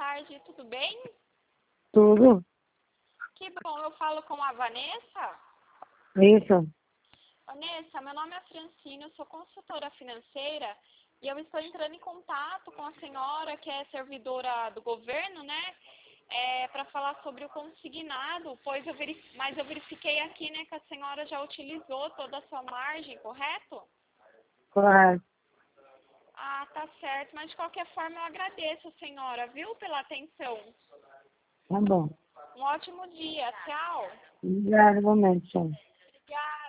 tarde, tudo bem? Tudo? Que bom, eu falo com a Vanessa. Isso. Vanessa, meu nome é Francine, eu sou consultora financeira e eu estou entrando em contato com a senhora que é servidora do governo, né? Para falar sobre o consignado, mas eu verifiquei aqui, né, que a senhora já utilizou toda a sua margem, correto? Correto. Ah, tá certo, mas de qualquer forma eu agradeço a senhora, viu, pela atenção. Tá bom. Um ótimo dia, tchau. Obrigada, igualmente, tchau.